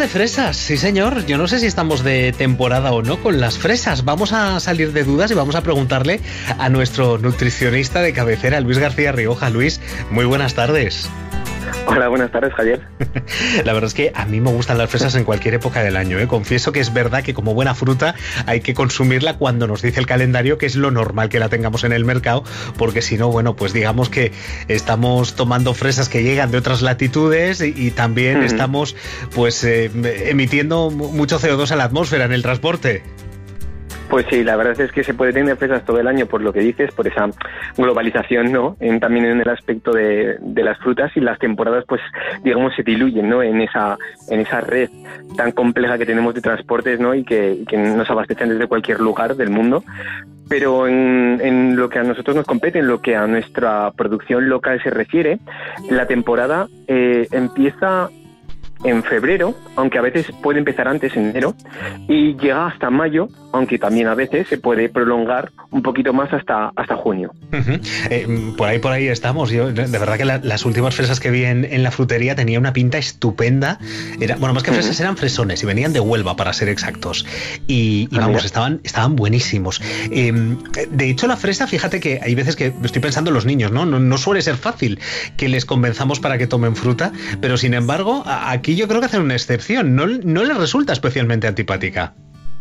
de fresas, sí señor. Yo no sé si estamos de temporada o no con las fresas. Vamos a salir de dudas y vamos a preguntarle a nuestro nutricionista de cabecera, Luis García Rioja. Luis, muy buenas tardes. Hola, buenas tardes, Javier. La verdad es que a mí me gustan las fresas en cualquier época del año, ¿eh? Confieso que es verdad que como buena fruta hay que consumirla cuando nos dice el calendario que es lo normal que la tengamos en el mercado, porque si no, bueno, pues digamos que estamos tomando fresas que llegan de otras latitudes y también estamos pues emitiendo mucho CO2 a la atmósfera en el transporte. Pues sí, la verdad es que se puede tener fresas todo el año por lo que dices, por esa globalización, ¿no? También en el aspecto de las frutas, y las temporadas, pues, digamos, se diluyen, ¿no? En esa red tan compleja que tenemos de transportes, ¿no? Y que nos abastecen desde cualquier lugar del mundo. Pero en lo que a nosotros nos compete, en lo que a nuestra producción local se refiere, la temporada empieza en febrero, aunque a veces puede empezar antes, en enero, y llega hasta mayo, aunque también a veces se puede prolongar un poquito más hasta junio. Por ahí estamos. Yo, de verdad que las últimas fresas que vi en la frutería tenía una pinta estupenda. Más que fresas, eran fresones y venían de Huelva, para ser exactos. Y vamos, estaban buenísimos. De hecho, la fresa, fíjate que hay veces que estoy pensando en los niños, ¿no? No suele ser fácil que les convenzamos para que tomen fruta, pero sin embargo, aquí yo creo que hacen una excepción. No les resulta especialmente antipática.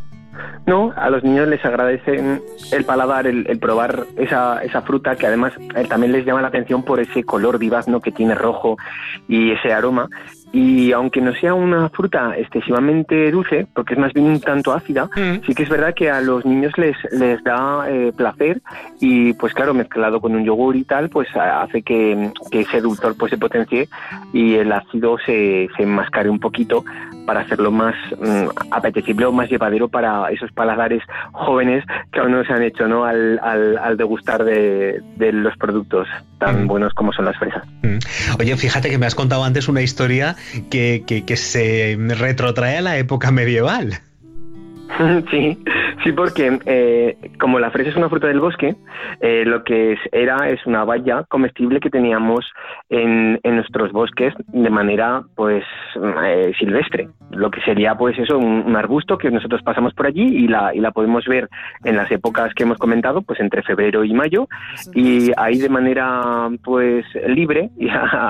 No, a los niños les agradece el paladar, el probar esa fruta, que además también les llama la atención por ese color vivaz, ¿no?, que tiene rojo, y ese aroma. Y aunque no sea una fruta excesivamente dulce, porque es más bien un tanto ácida, sí que es verdad que a los niños les da placer, y pues claro, mezclado con un yogur y tal, pues hace que ese dulzor pues se potencie y el ácido se enmascare un poquito, para hacerlo más apetecible o más llevadero para esos paladares jóvenes que aún no se han hecho, ¿no?, al degustar de los productos tan buenos como son las fresas. Oye, fíjate que me has contado antes una historia que se retrotrae a la época medieval. Sí, porque como la fresa es una fruta del bosque, lo que es una baya comestible que teníamos en nuestros bosques de manera pues silvestre. Lo que sería pues eso, un arbusto que nosotros pasamos por allí y la podemos ver en las épocas que hemos comentado, pues entre febrero y mayo, y ahí de manera pues libre y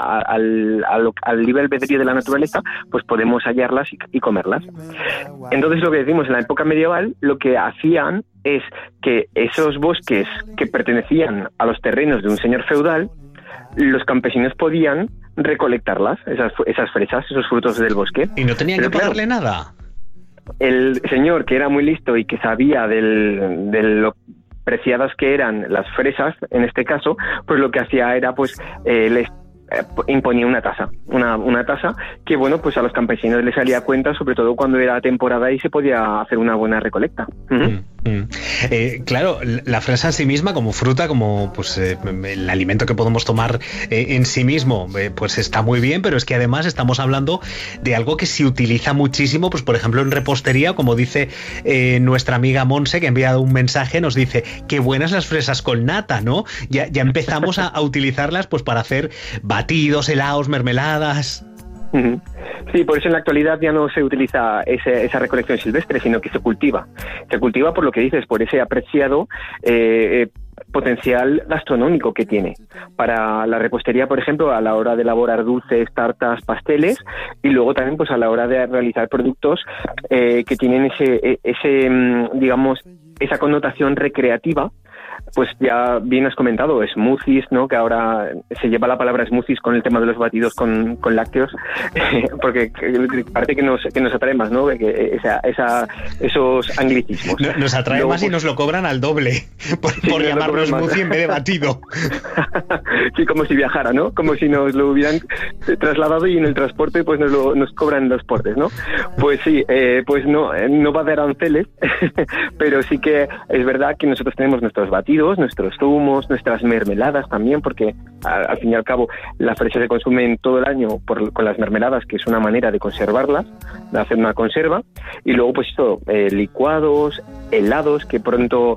al libre albedrío de la naturaleza, pues podemos hallarlas y comerlas. Entonces, lo que decimos, en la época medieval, lo que hacían es que esos bosques que pertenecían a los terrenos de un señor feudal, los campesinos podían recolectarlas, esas fresas, esos frutos del bosque. ¿Y no tenían que pagarle nada? El señor, que era muy listo y que sabía de lo preciadas que eran las fresas, en este caso, pues lo que hacía era pues les imponía una tasa que, bueno, pues a los campesinos les salía a cuenta, sobre todo cuando era temporada y se podía hacer una buena recolecta. Claro, la fresa en sí misma, como fruta, como pues el alimento que podemos tomar en sí mismo, pues está muy bien, pero es que además estamos hablando de algo que se utiliza muchísimo, pues por ejemplo en repostería, como dice nuestra amiga Monse, que ha enviado un mensaje, nos dice: qué buenas las fresas con nata, ¿no? Ya empezamos a utilizarlas pues para hacer batidos, helados, mermeladas. Sí, por eso en la actualidad ya no se utiliza esa recolección silvestre, sino que se cultiva. Se cultiva por lo que dices, por ese apreciado potencial gastronómico que tiene. Para la repostería, por ejemplo, a la hora de elaborar dulces, tartas, pasteles, y luego también pues a la hora de realizar productos que tienen digamos, esa connotación recreativa. Pues ya bien has comentado, smoothies, ¿no?, que ahora se lleva la palabra smoothies con el tema de los batidos con lácteos, porque parece que nos atrae más, ¿no?, esos anglicismos. Nos atrae luego, más, y nos lo cobran al doble por llamarlo smoothie en vez de batido. Sí, como si viajara, ¿no?, como si nos lo hubieran trasladado y en el transporte pues nos cobran los portes, ¿no? Pues sí, pues no va de aranceles, pero sí que es verdad que nosotros tenemos nuestros batidos, nuestros zumos, nuestras mermeladas también, porque al fin y al cabo la fresa se consume todo el año con las mermeladas, que es una manera de conservarlas, de hacer una conserva, y luego pues esto, licuados, helados, que pronto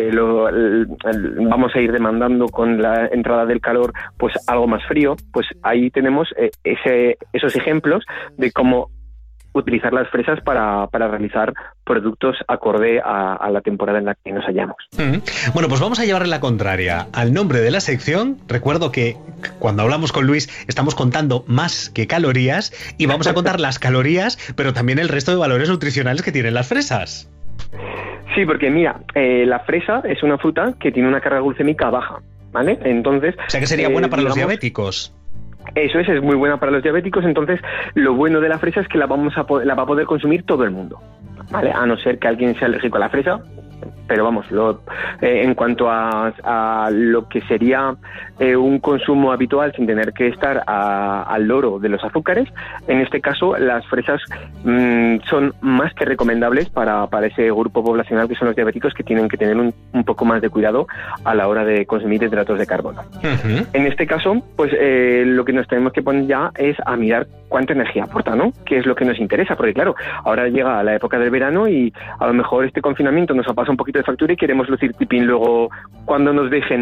vamos a ir demandando con la entrada del calor, pues algo más frío. Pues ahí tenemos esos ejemplos de cómo utilizar las fresas para realizar productos acorde a la temporada en la que nos hallamos. Bueno, pues vamos a llevarle la contraria al nombre de la sección. Recuerdo que cuando hablamos con Luis estamos contando más que calorías y vamos a contar las calorías, pero también el resto de valores nutricionales que tienen las fresas. Sí, porque mira, la fresa es una fruta que tiene una carga glucémica baja, ¿vale? Entonces, o sea que sería buena para los diabéticos. Eso es muy buena para los diabéticos. Entonces, lo bueno de la fresa es que la va a poder consumir todo el mundo, ¿vale? A no ser que alguien sea alérgico a la fresa. Pero vamos, en cuanto a lo que sería un consumo habitual sin tener que estar al loro de los azúcares, en este caso las fresas son más que recomendables para ese grupo poblacional que son los diabéticos, que tienen que tener un poco más de cuidado a la hora de consumir hidratos de carbono. Uh-huh. En este caso, pues lo que nos tenemos que poner ya es a mirar cuánta energía aporta, ¿no? ¿Qué es lo que nos interesa? Porque claro, ahora llega la época del verano y a lo mejor este confinamiento nos ha pasado un poquito de factura y queremos lucir tipín luego cuando nos dejen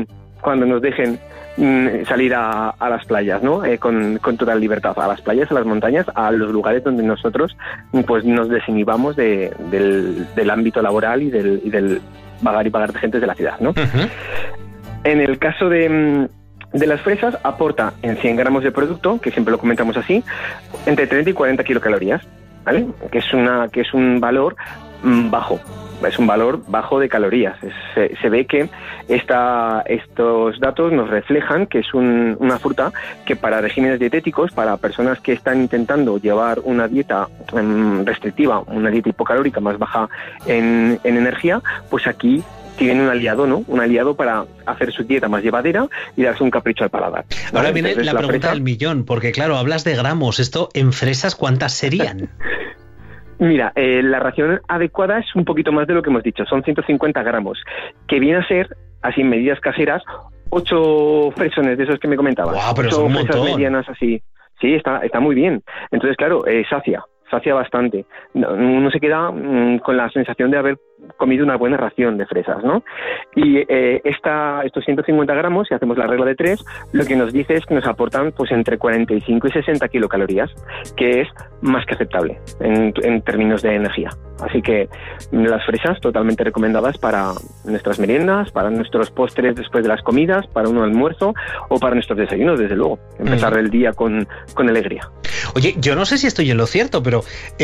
salir a las playas, ¿no? Con total libertad, a las playas, a las montañas, a los lugares donde nosotros pues nos desinhibamos del ámbito laboral y del vagar y pagar de gente de la ciudad, ¿no? Uh-huh. En el caso de las fresas, aporta en 100 gramos de producto, que siempre lo comentamos así, entre 30 y 40 kilocalorías, ¿vale? Que es un valor bajo. Es un valor bajo de calorías. Se ve que estos datos nos reflejan que es una fruta que para regímenes dietéticos, para personas que están intentando llevar una dieta restrictiva, una dieta hipocalórica más baja en energía, pues aquí tienen un aliado, ¿no? Un aliado para hacer su dieta más llevadera y darse un capricho al paladar. Ahora viene la pregunta del millón, porque claro, hablas de gramos. Esto en fresas, ¿cuántas serían? Mira, la ración adecuada es un poquito más de lo que hemos dicho, son 150 gramos, que viene a ser, así en medidas caseras, 8 fresones de esos que me comentabas. Wow, pero son un montón. 8 fresas medianas así. Sí, está muy bien. Entonces, claro, sacia bastante. Uno se queda con la sensación de haber comido una buena ración de fresas, ¿no? Y estos 150 gramos, si hacemos la regla de 3, lo que nos dice es que nos aportan pues entre 45 y 60 kilocalorías, que es más que aceptable en términos de energía. Así que las fresas totalmente recomendadas para nuestras meriendas, para nuestros postres después de las comidas, para un almuerzo o para nuestros desayunos, desde luego. Empezar el día con alegría. Oye, yo no sé si estoy en lo cierto, pero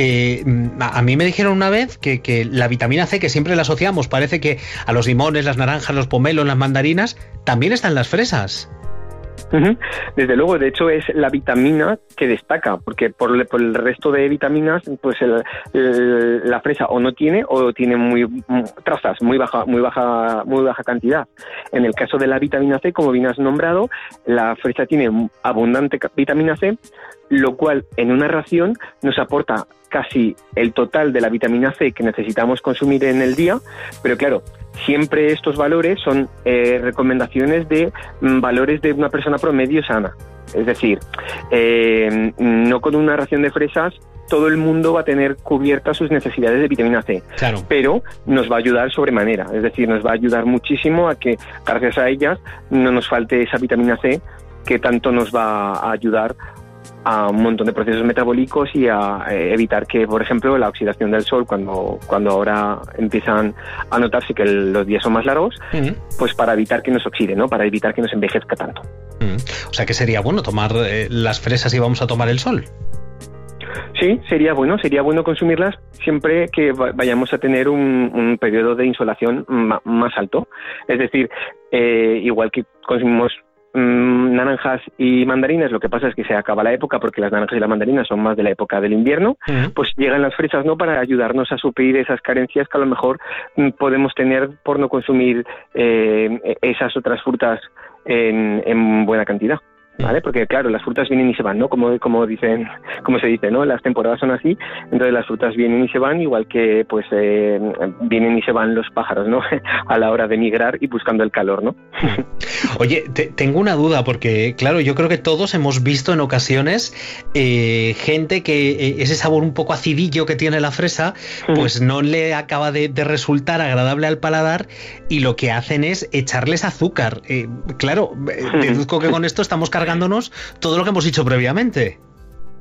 a mí me dijeron una vez que la vitamina C, que siempre la asociamos, parece que a los limones, las naranjas, los pomelos, las mandarinas, también están las fresas. Uh-huh. Desde luego, de hecho es la vitamina que destaca, porque por el resto de vitaminas, pues la fresa o no tiene o tiene trazas, muy baja cantidad. En el caso de la vitamina C, como bien has nombrado, la fresa tiene abundante vitamina C, lo cual en una ración nos aporta casi el total de la vitamina C que necesitamos consumir en el día, pero claro, siempre estos valores son recomendaciones de valores de una persona promedio sana. Es decir, no con una ración de fresas todo el mundo va a tener cubiertas sus necesidades de vitamina C, claro, pero nos va a ayudar sobremanera, es decir, nos va a ayudar muchísimo a que gracias a ellas no nos falte esa vitamina C que tanto nos va a ayudar a un montón de procesos metabólicos y a evitar que, por ejemplo, la oxidación del sol, cuando ahora empiezan a notarse que los días son más largos, uh-huh, pues para evitar que nos oxide, ¿no? Para evitar que nos envejezca tanto. Uh-huh. O sea que sería bueno tomar las fresas y vamos a tomar el sol. Sí, sería bueno consumirlas siempre que vayamos a tener un periodo de insolación más alto. Es decir, igual que consumimos naranjas y mandarinas, lo que pasa es que se acaba la época porque las naranjas y las mandarinas son más de la época del invierno, uh-huh, pues llegan las fresas, ¿no? Para ayudarnos a suplir esas carencias que a lo mejor podemos tener por no consumir esas otras frutas en buena cantidad, ¿vale? Porque claro, las frutas vienen y se van, ¿no? Como se dice, ¿no? Las temporadas son así, entonces las frutas vienen y se van, igual que pues vienen y se van los pájaros, ¿no? A la hora de migrar y buscando el calor, ¿no? Oye, tengo una duda, porque claro, yo creo que todos hemos visto en ocasiones gente que ese sabor un poco acidillo que tiene la fresa, pues no le acaba de resultar agradable al paladar y lo que hacen es echarles azúcar. Claro, deduzco que con esto estamos cargándonos todo lo que hemos dicho previamente.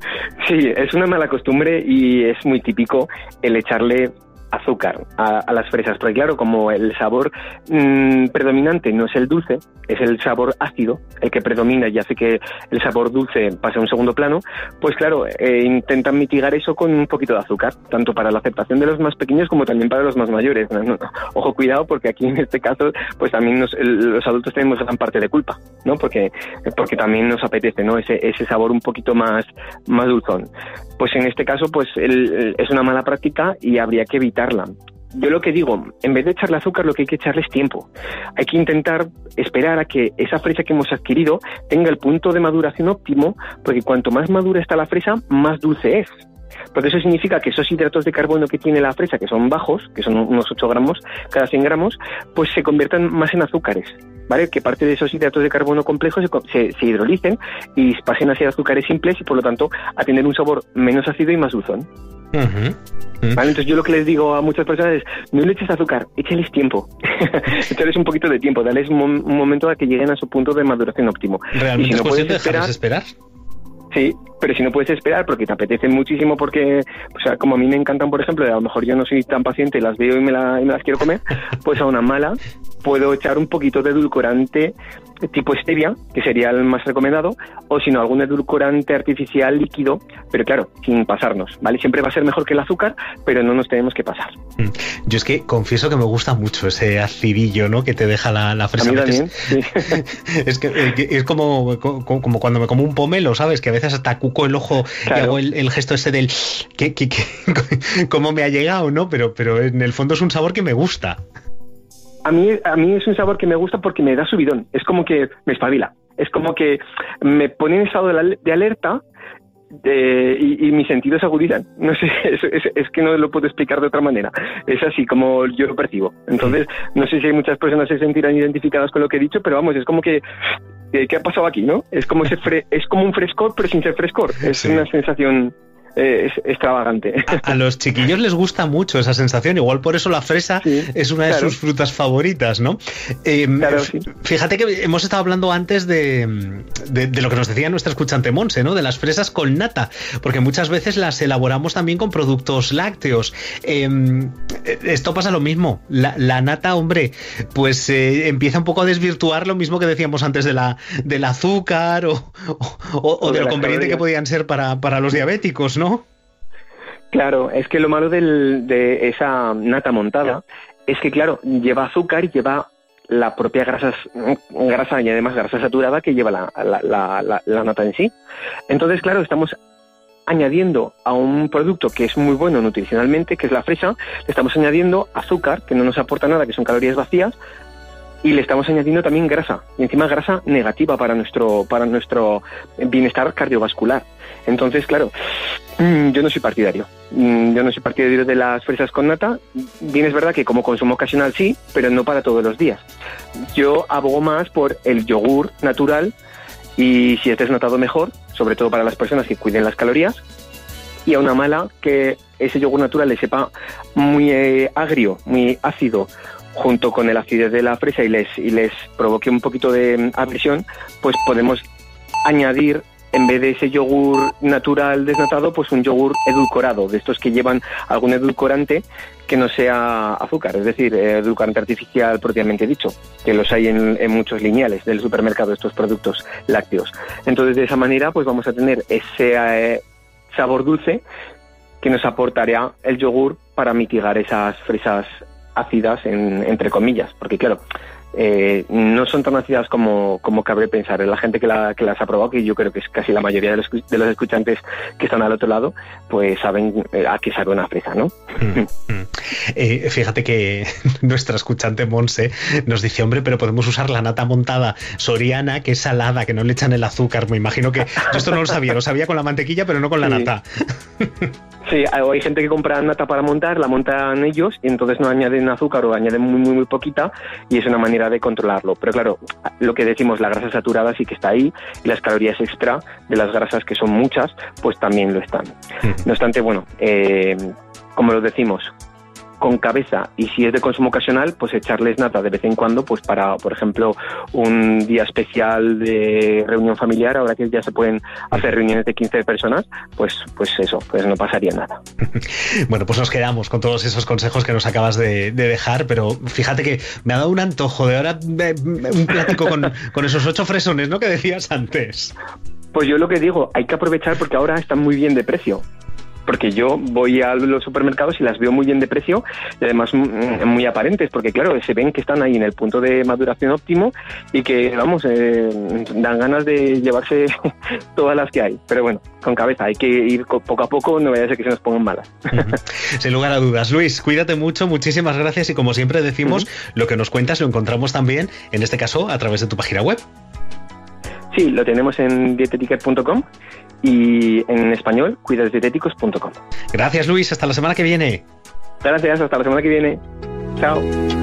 Sí, es una mala costumbre y es muy típico el echarle azúcar a las fresas, porque claro, como el sabor predominante no es el dulce, es el sabor ácido el que predomina y hace que el sabor dulce pase a un segundo plano, pues claro, intentan mitigar eso con un poquito de azúcar, tanto para la aceptación de los más pequeños como también para los más mayores. No. Ojo, cuidado, porque aquí en este caso pues también los adultos tenemos gran parte de culpa, ¿no? Porque también nos apetece, ¿no? Ese sabor un poquito más dulzón. Pues en este caso pues es una mala práctica y habría que evitarla. Yo lo que digo, en vez de echarle azúcar, lo que hay que echarle es tiempo. Hay que intentar esperar a que esa fresa que hemos adquirido tenga el punto de maduración óptimo, porque cuanto más madura está la fresa, más dulce es. Porque eso significa que esos hidratos de carbono que tiene la fresa, que son bajos, que son unos 8 gramos cada 100 gramos, pues se conviertan más en azúcares, ¿vale? Que parte de esos hidratos de carbono complejos se hidrolicen y pasen a ser azúcares simples y por lo tanto a tener un sabor menos ácido y más dulzón. Vale, entonces yo lo que les digo a muchas personas es: no le eches azúcar, échales tiempo. Échales un poquito de tiempo, dales un momento a que lleguen a su punto de maduración óptimo. ¿Realmente y si no puedes esperar? Sí, pero si no puedes esperar porque te apetece muchísimo, porque, o sea, como a mí me encantan, por ejemplo, a lo mejor yo no soy tan paciente y las veo y me las quiero comer, pues a una mala puedo echar un poquito de edulcorante tipo stevia, que sería el más recomendado, o si no, algún edulcorante artificial líquido, pero claro, sin pasarnos, ¿vale? Siempre va a ser mejor que el azúcar, pero no nos tenemos que pasar. Yo es que confieso que me gusta mucho ese acidillo, ¿no?, que te deja la fresa. A mí también, sí. Es que es como cuando me como un pomelo, ¿sabes? Que a veces hasta cuco el ojo, claro, y hago el gesto ese del cómo me ha llegado, ¿no? Pero en el fondo es un sabor que me gusta. A mí es un sabor que me gusta porque me da subidón, es como que me espabila, es como que me pone en estado de alerta y mis sentidos se agudizan. No sé, es que no lo puedo explicar de otra manera, es así como yo lo percibo. Entonces, no sé si hay muchas personas que se sentirán identificadas con lo que he dicho, pero vamos, es como que ¿qué ha pasado aquí, no? Es como es como un frescor, pero sin ser frescor, es una sensación... es extravagante. A los chiquillos les gusta mucho esa sensación, igual por eso la fresa es una de sus frutas favoritas, ¿no? Claro, sí. Fíjate que hemos estado hablando antes de lo que nos decía nuestra escuchante Monse, ¿no? De las fresas con nata, porque muchas veces las elaboramos también con productos lácteos. Esto pasa lo mismo, la nata, hombre, pues empieza un poco a desvirtuar lo mismo que decíamos antes del azúcar o de lo conveniente que podían ser para los diabéticos, ¿no? Claro, es que lo malo de esa nata montada es que, claro, lleva azúcar y lleva la propia grasa y además grasa saturada que lleva la nata en sí. Entonces, claro, estamos añadiendo a un producto que es muy bueno nutricionalmente, que es la fresa, le estamos añadiendo azúcar, que no nos aporta nada, que son calorías vacías, y le estamos añadiendo también grasa, y encima grasa negativa para nuestro bienestar cardiovascular. Entonces, claro, yo no soy partidario. Yo no soy partidario de las fresas con nata. Bien, es verdad que como consumo ocasional sí, pero no para todos los días. Yo abogo más por el yogur natural, y si es desnatado mejor, sobre todo para las personas que cuiden las calorías, y a una mala que ese yogur natural le sepa muy agrio, muy ácido, junto con el acidez de la fresa y les provoque un poquito de aversión, pues podemos añadir, en vez de ese yogur natural desnatado, pues un yogur edulcorado, de estos que llevan algún edulcorante que no sea azúcar, es decir, edulcorante artificial propiamente dicho, que los hay en muchos lineales del supermercado, estos productos lácteos. Entonces, de esa manera, pues vamos a tener ese sabor dulce que nos aportaría el yogur para mitigar esas fresas ácidas, entre comillas, porque claro, no son tan ácidas como cabe pensar. La gente que las ha probado, que yo creo que es casi la mayoría de los escuchantes que están al otro lado, pues saben a qué sabe una fresa, ¿no? Fíjate que nuestra escuchante Monse nos dice: hombre, pero podemos usar la nata montada soriana, que es salada, que no le echan el azúcar. Me imagino que yo esto no lo sabía con la mantequilla, pero no con la nata. Sí, hay gente que compra nata para montar, la montan ellos y entonces no añaden azúcar o añaden muy, muy, muy poquita, y es una manera de controlarlo. Pero claro, lo que decimos, la grasa saturada sí que está ahí, y las calorías extra de las grasas, que son muchas, pues también lo están. No obstante, bueno, como lo decimos, con cabeza, y si es de consumo ocasional, pues echarles nata de vez en cuando, pues para, por ejemplo, un día especial de reunión familiar, ahora que ya se pueden hacer reuniones de 15 personas, pues eso, pues no pasaría nada. Bueno, pues nos quedamos con todos esos consejos que nos acabas de dejar, pero fíjate que me ha dado un antojo de ahora un plático con esos 8 fresones, ¿no?, que decías antes. Pues yo lo que digo, hay que aprovechar porque ahora están muy bien de precio. Porque yo voy a los supermercados y las veo muy bien de precio y además muy aparentes, porque claro, se ven que están ahí en el punto de maduración óptimo y que, vamos, dan ganas de llevarse todas las que hay. Pero bueno, con cabeza, hay que ir poco a poco, no vaya a ser que se nos pongan malas. Sin lugar a dudas. Luis, cuídate mucho, muchísimas gracias y como siempre decimos, lo que nos cuentas lo encontramos también, en este caso, a través de tu página web. Sí, lo tenemos en dietetiquet.com y en español, cuidadosdietéticos.com. Gracias, Luis. Hasta la semana que viene. Gracias, hasta la semana que viene. Chao.